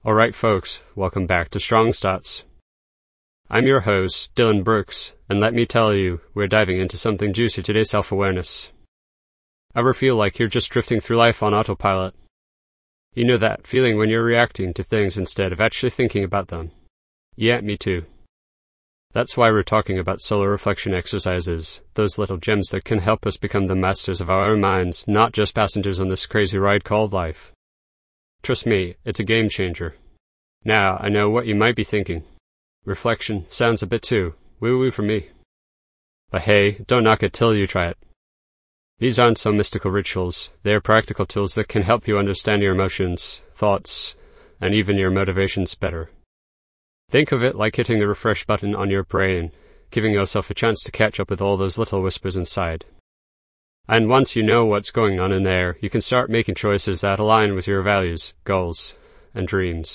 Alright folks, welcome back to Strong Starts. I'm your host, Dylan Brooks, and let me tell you, we're diving into something juicy today: self-awareness. Ever feel like you're just drifting through life on autopilot? You know that feeling when you're reacting to things instead of actually thinking about them? Yeah, me too. That's why we're talking about solar reflection exercises, those little gems that can help us become the masters of our own minds, not just passengers on this crazy ride called life. Trust me, it's a game changer. Now, I know what you might be thinking. Reflection sounds a bit too woo-woo for me. But hey, don't knock it till you try it. These aren't some mystical rituals, they're practical tools that can help you understand your emotions, thoughts, and even your motivations better. Think of it like hitting the refresh button on your brain, giving yourself a chance to catch up with all those little whispers inside. And once you know what's going on in there, you can start making choices that align with your values, goals, and dreams.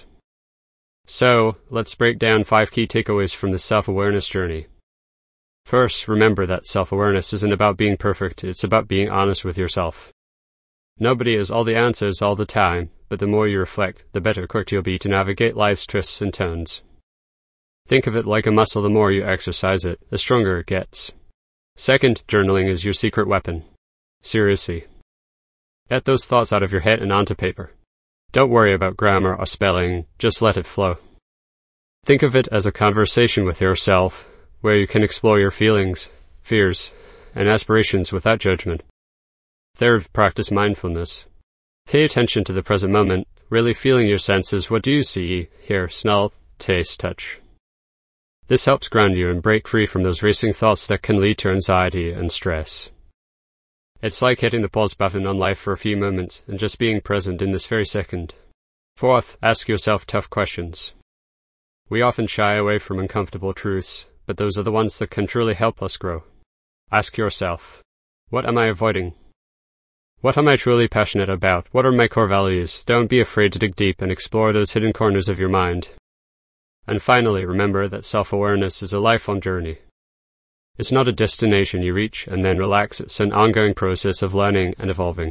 So, let's break down 5 key takeaways from the self-awareness journey. First, remember that self-awareness isn't about being perfect, it's about being honest with yourself. Nobody has all the answers all the time, but the more you reflect, the better equipped you'll be to navigate life's twists and turns. Think of it like a muscle: the more you exercise it, the stronger it gets. Second, journaling is your secret weapon. Seriously. Get those thoughts out of your head and onto paper. Don't worry about grammar or spelling, just let it flow. Think of it as a conversation with yourself, where you can explore your feelings, fears, and aspirations without judgment. Third, practice mindfulness. Pay attention to the present moment, really feeling your senses. What do you see, hear, smell, taste, touch? This helps ground you and break free from those racing thoughts that can lead to anxiety and stress. It's like hitting the pause button on life for a few moments and just being present in this very second. Fourth, ask yourself tough questions. We often shy away from uncomfortable truths, but those are the ones that can truly help us grow. Ask yourself, what am I avoiding? What am I truly passionate about? What are my core values? Don't be afraid to dig deep and explore those hidden corners of your mind. And finally, remember that self-awareness is a lifelong journey. It's not a destination you reach and then relax, it's an ongoing process of learning and evolving.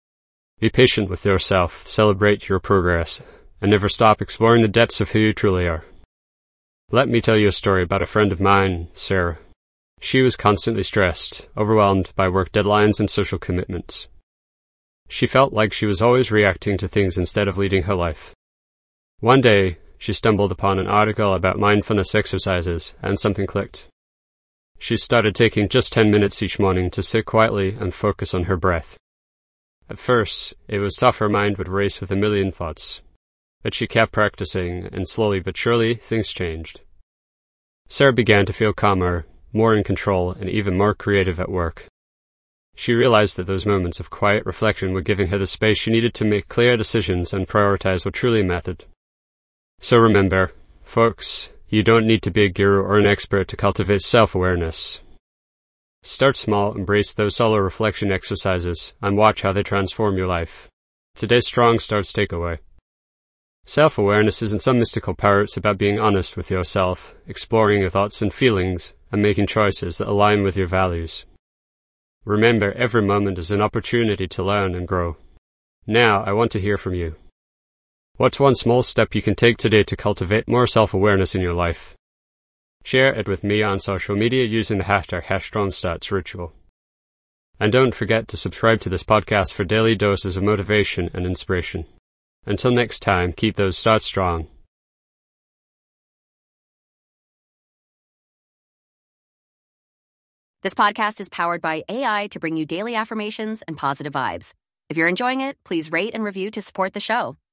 Be patient with yourself, celebrate your progress, and never stop exploring the depths of who you truly are. Let me tell you a story about a friend of mine, Sarah. She was constantly stressed, overwhelmed by work deadlines and social commitments. She felt like she was always reacting to things instead of leading her life. One day, she stumbled upon an article about mindfulness exercises, and something clicked. She started taking just 10 minutes each morning to sit quietly and focus on her breath. At first, it was tough. Her mind would race with a million thoughts. But she kept practicing, and slowly but surely, things changed. Sarah began to feel calmer, more in control, and even more creative at work. She realized that those moments of quiet reflection were giving her the space she needed to make clear decisions and prioritize what truly mattered. So remember, folks, you don't need to be a guru or an expert to cultivate self-awareness. Start small, embrace those solar reflection exercises, and watch how they transform your life. Today's Strong Starts takeaway. Self-awareness isn't some mystical power, it's about being honest with yourself, exploring your thoughts and feelings, and making choices that align with your values. Remember, every moment is an opportunity to learn and grow. Now, I want to hear from you. What's one small step you can take today to cultivate more self-awareness in your life? Share it with me on social media using the hashtag #StrongStartsRitual. And don't forget to subscribe to this podcast for daily doses of motivation and inspiration. Until next time, keep those starts strong. This podcast is powered by AI to bring you daily affirmations and positive vibes. If you're enjoying it, please rate and review to support the show.